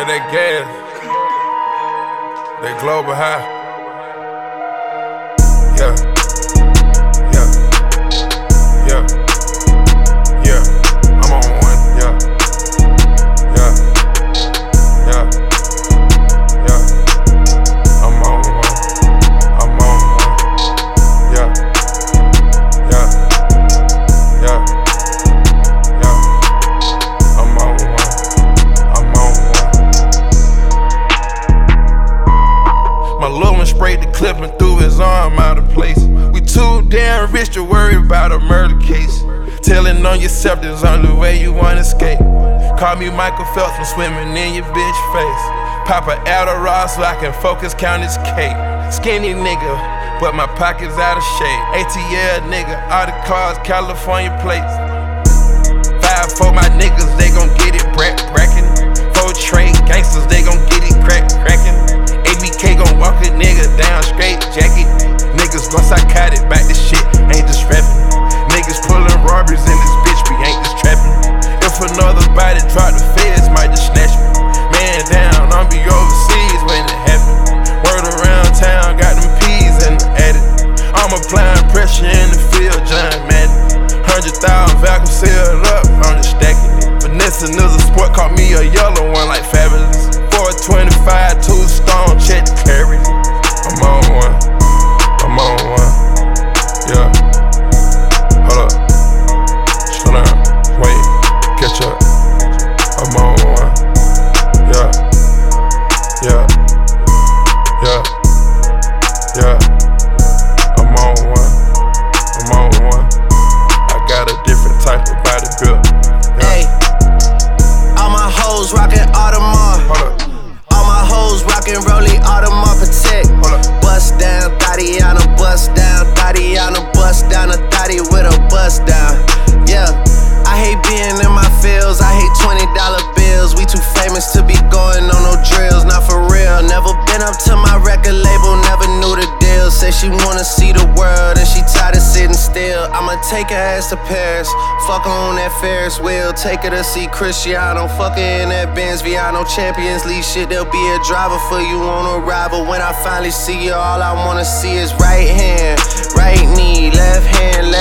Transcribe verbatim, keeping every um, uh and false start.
that gas, that global high. Yeah, yeah, yeah, yeah. I'm on one. Yeah, yeah, yeah, yeah. I'm on one. I'm on one. Yeah, yeah, yeah, yeah. I'm on one. I'm on one. My little one sprayed the clip and threw his arm out of place. We too damn rich to worry about a murder case. Telling on yourself there's only way you wanna escape. Call me Michael Phelps from swimming in your bitch face. Pop a Adderall so I can focus, count his cake. Skinny nigga, but my pockets out of shape. A T L nigga, all the cars, California plates. Five for my niggas, they gon' get it brack brackin'. Four trade gangsters, they gon' get it crack crackin'. A B K gon' walk a nigga down straight jacket. Niggas gon' psychotic, back this shit, ain't just rapping. Niggas pullin' robberies in this bitch, we ain't just trapping. If another body drop, the feds might just snatch me. Man down, I'll be overseas when it happen. Word around town, got them peas in the attic. I'm applying pressure in the field, John Madden. Hundred thousand vacuum sealed up, I'm just stacking it. Vanessa is a sport, caught me a yellow one like Fabulous. four twenty-five, two stone, check the clarity. I'm on one, I'm on one, yeah. Hold up, slow down, wait, catch up. I'm on one, yeah, yeah, yeah, yeah. I'm on one, I'm on one. I got a different type of body build. Hey, all my hoes rockin' Audemars. Hold up, All my hoes rockin' Rollie Audemars Protect. hold up. Bust down, Tatiana, bust down, Tatiana, bust down, a thotty with a bust down. Yeah, I hate being in my fields, I hate twenty dollar bills. We too famous to be going on no drills, not for real. Never been up to my record label, never knew the deal. Say she wanna see the world and she tired of sitting still. I'ma take her ass to Paris, fuck her on that Ferris wheel. Take her to see Cristiano, fuck her in that Benz Viano. Champions League shit, there'll be a driver for you on arrival. When I finally see you, all I wanna see is right hand, right knee, left hand, left